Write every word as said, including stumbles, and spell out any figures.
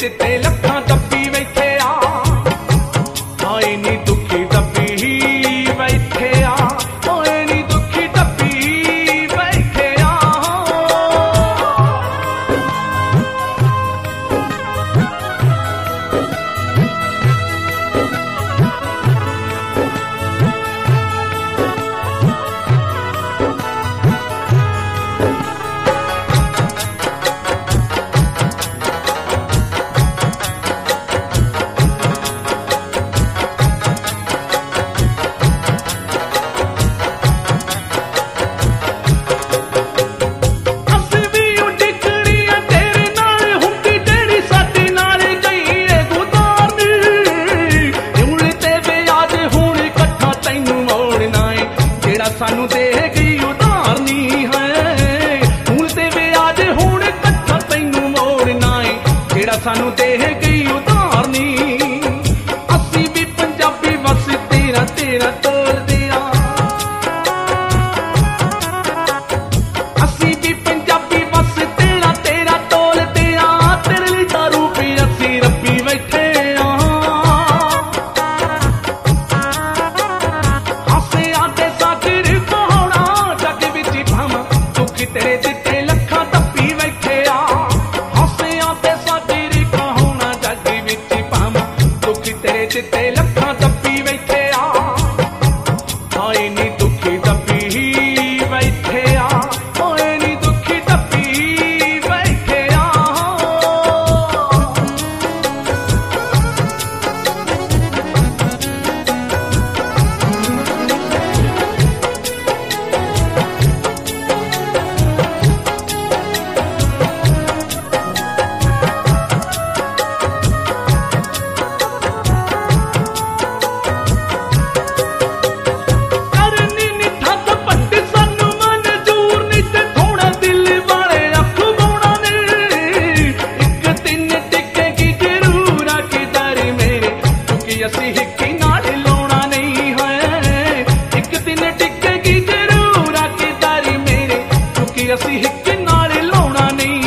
चिट्टे लखां दब्बी बैठे आ हाय नी दुखी दब्बी बैठे आ होए नी दुखी दब्बी बैठे आ सानू दे गई उधारनी है हूं ते व्याज हुण कट्ठा तैनू मोड़ना है जेड़ा सानू दे गई उधारनी असी भी पंजाबी बस तेरा तेरा तोल दिया असी भी पंजाबी बस तेरा तेरा तोल दिया तेरे लिए दारू पी असी रब्बी बैठे तेरे चिट्टे लखां दब्बी बैठे आ हौसलियां ते साडी कहोना जग विच पावां दुखी तेरे चिट्टे लखां दब्बी बैठे आ हाय नी दुखी दब्बी बैठे आ होए नी दुखी दब्बी बैठे आ असी हिक्की नाल लाउणा नहीं है एक दिन टिकेगी जरूर आके दारी मेरे क्योंकि असी हिक्की नाल लाउणा नहीं